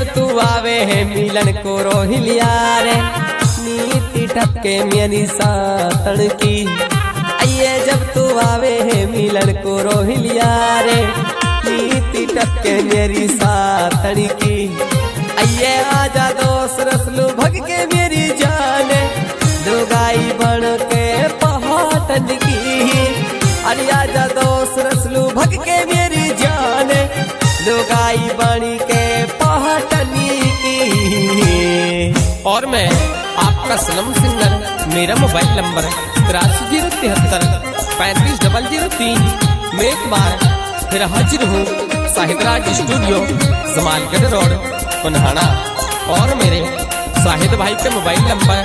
तू आवे है मिलन को रोहिलिया रे नीति टपके मेरी सातन की। आइए जब तू आवे है मिलन को रोहिलिया रे नीति टपके मेरी सातन की। आइए आजा दोस्त रसलू भग के मेरी जाने दुगाई बन के पहाटन की। अरे आजा दोस्त रसलू भग के मेरी जाने दुगाई बन के पहाटनी की। और मैं आपका सनम सिंगर, मेरा मोबाइल नंबर है 8373350003। मैं एक बार फिर हाजिर हूँ साहिदराज स्टूडियो जमालगढ़ रोड कुन्हाड़ा। और मेरे साहिद भाई के मोबाइल नंबर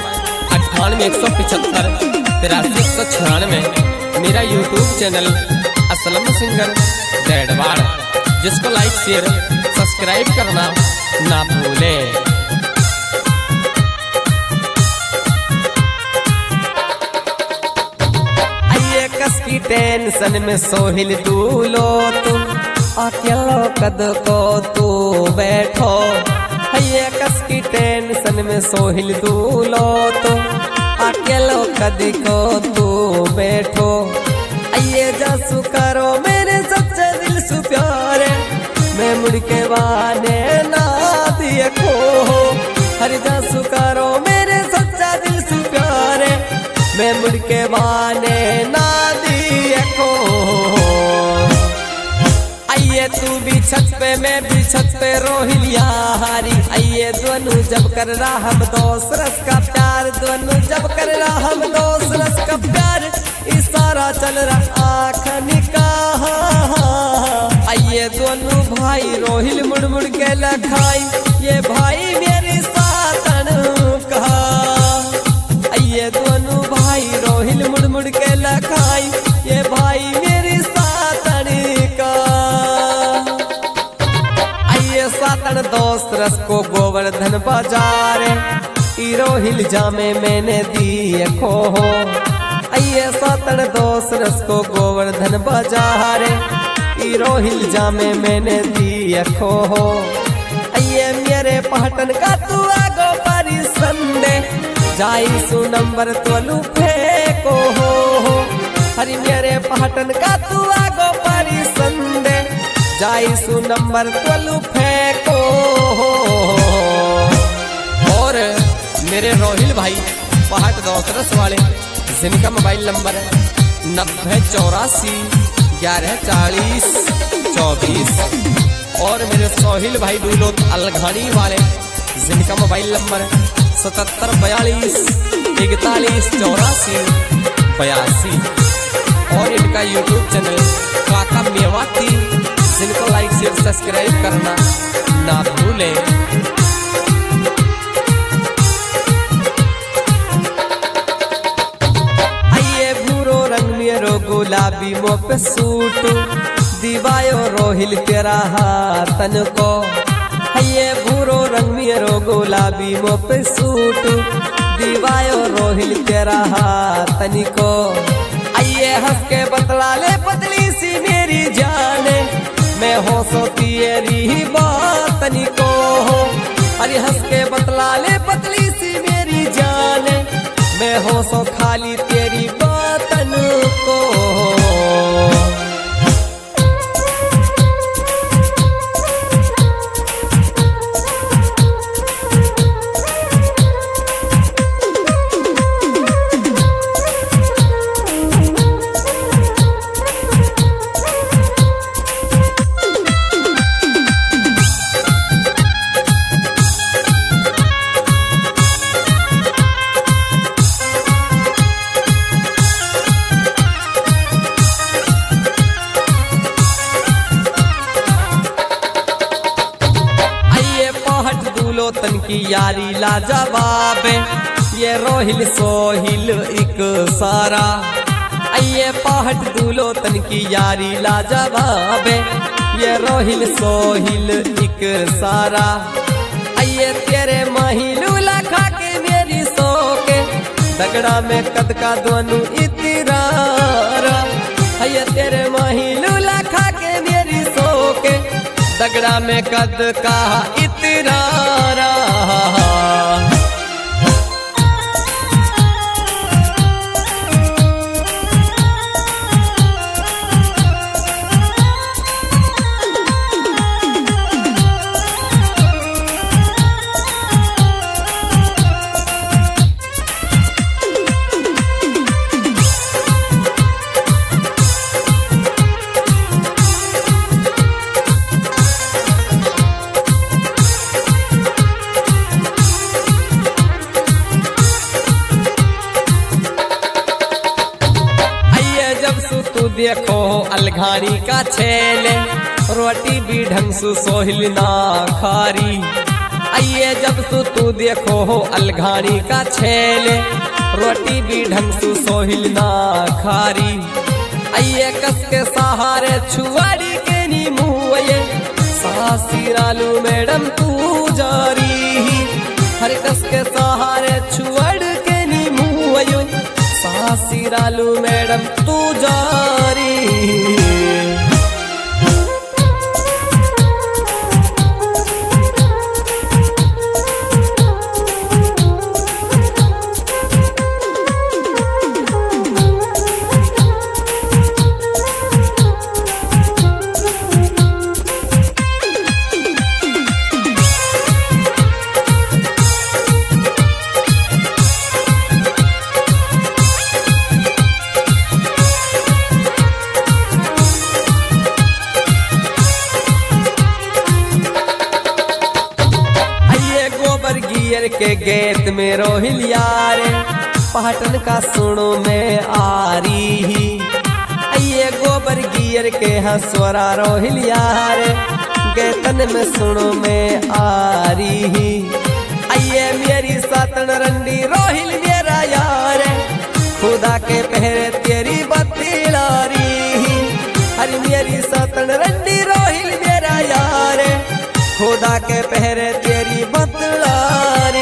9817538196। मेरा YouTube channel Aslam singer Jaidwad, जिसको लाइक शेयर सब्सक्राइब करना ना भूलें। आइए कस की टेंशन में सोहिल दूलो तुम अकेलो कद को तू बैठो। आइए कस की टेंशन में सोहिल दूलो तुम अकेलो कद को तू बैठो। आइए जासू करो मेरे सच्चे दिल सु प्यारे मैं मुड़ के वाने ना दिए खो। हर जासू करो मेरे सच्चा दिल सु प्यारे मैं मुड़ के वाने ना दिए खो। आइए तू भी छत पे मैं भी छत पे रोहिलिया हारी। आइए दोनों जब कर रहा हम दोस्त रस का प्यार, दोनों जब कर रहा हम दोस्त रस का प्यार, इशारा चल रहा आँख निकाह। आइए दोनों भाई रोहिल मुड़ मुड़ के लखाई ये भाई मेरी सातन कहा। आइए दोनों भाई रोहिल मुड़ मुड़ के लखाई ये भाई मेरी सातन का। आइए सातन दोस्त रस को गोवर्धन बाजार रोहिल जामे मैंने दिए खो। आइए सातन दोस्त रस को गोवर्धन बाजार रोहिल जामे मैंने दिए खो। आइए मेरे पहटन का तू आगो पारी संडे जाई सु नंबर तोलू फेंको हो। हरी मेरे पहटन का तू आगो पारी संडे जाई सु नंबर तोलू फेंको हो। और मेरे रोहिल भाई पहाट दोसरस वाले जिनका मोबाइल नंबर है 9084114024। और मेरे सोहिल भाई डूलोत अलघानी वाले जिनका मोबाइल नंबर है 7742418482। और इनका यूट्यूब चैनल काका मेवाती, जिनको लाइक शेयर सब्सक्राइब करना ना भूलें। गुलाबी मो पे सूट दिवायो रोहिल तेरा हाथन को। ये भूरो रंग मेरो गुलाबी मो पे सूट दिवायो रोहिल तेरा हाथन को। आइए हंस के बतला ले पतली सी मेरी जाने मैं हो सो तेरी बातनी को। अरे हंस के बतला ले पतली सी मेरी जाने मैं हो सो खाली तेरी बातन को। तन की यारी लाजवाब ये रोहिल सोहिल एक सारा। आइए पहाट दूलो तन की यारी लाजवाब ये रोहिल सोहिल एक सारा। आइए तेरे महिलू लखा के मेरी सो के दगड़ा में कद का दोनों इतरारा। आइए तेरे महिलू लखा के मेरी सो के दगड़ा में कद का इतना रहा। तू देखो अलघानी का छेले, रोटी भी ढंग से सोहिल ना खारी। आइए जब तू देखो अलघानी का छेले, रोटी भी ढंग से सोहिल ना खारी। आइए कस के सहारे छुआड़ी के नी मुँह, सासिरालू मैडम तू जारी। हर कस के सहारे छुआड़ के नी मुँह, सासिरालू मैडम तू जारी। के गेत में रोहिल यार, पाटन का सुनो में आरी। आइए गोबर गियर के हंसवरा रोहिल यार, गेतन में सुनो में आरी। आइए मेरी सातन रंडी रोहिल मेरा यार, खुदा के पहरे तेरी बत्तीलारी। अरे मेरी सातन रंडी रोहिल मेरा यार, खुदा के पहरे तेरी बतलारी।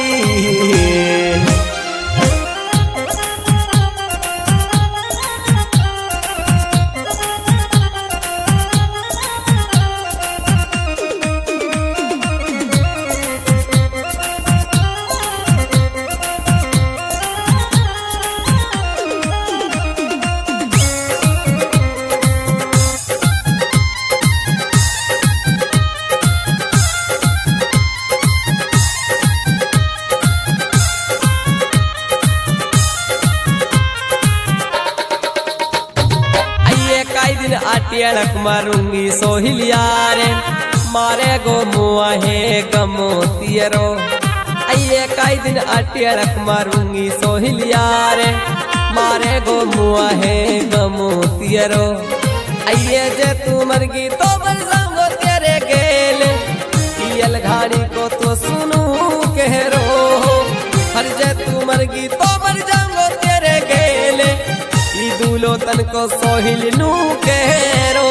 आटियाड़क मारूंगी सोहिल यारे, मारे गो मुआ है गमोतियरो। आइए काई दिन आटियाड़क मारूंगी सोहिल यारे, मारे गो मुआ है गमोतियरो। आइए जे तू मरगी तो मर जाऊंगो तेरे गेले, पियल घाड़ी को तो सुनू कह रो। हर जे तू मरगी तो मर जाऊंगो तेरे गेले, दूलो तन को सोहिल नू केरो।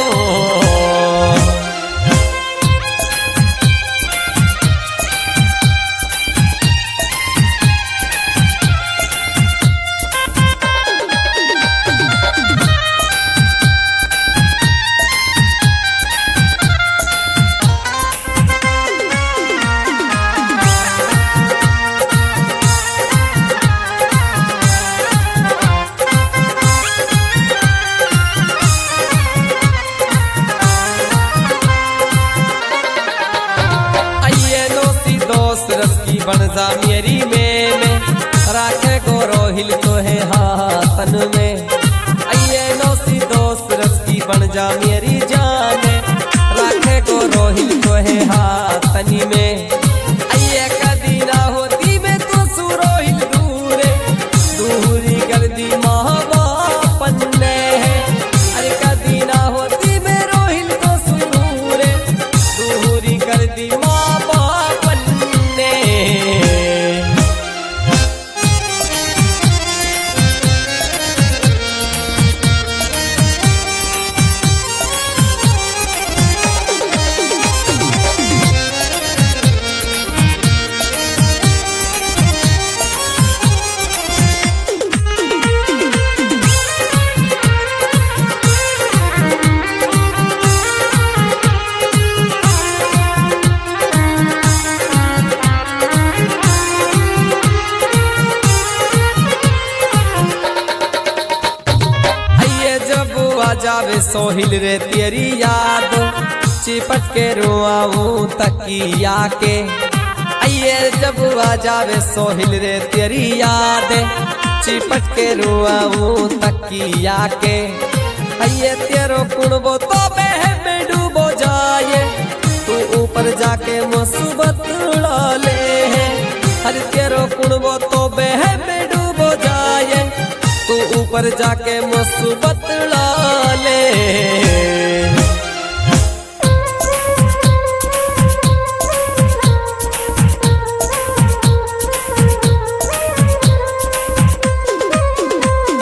रस की बनजा मेरी में राखे गो रोहिल तो है हाथन में। आइए नौसी दोस्त रस की बनजा मेरी जान, राखे गो रोहिल तो है हाथनी में। आइए कदी ना होती में तो सुरोहिल दूरे, दूरी कर दी महाबापन ने। अरे कदी ना होती में रोहिल तो सुरूरे, दूरी कर दी महाबापन ने। सोहिल रे तेरी याद, चिपट के रोआऊं तकिया के। आइए जब आ जावे सोहिल रे तेरी याद, चिपट के रोआऊं तकिया के। आइए तेरो कुणबो तो बह में डूबो जाए, तू ऊपर जाके मुसीबत उड़ा ले। हर तेरो कुणबो तो बह में डूबो जाए, तू ऊपर जाके मुसीबत उड़ा ले।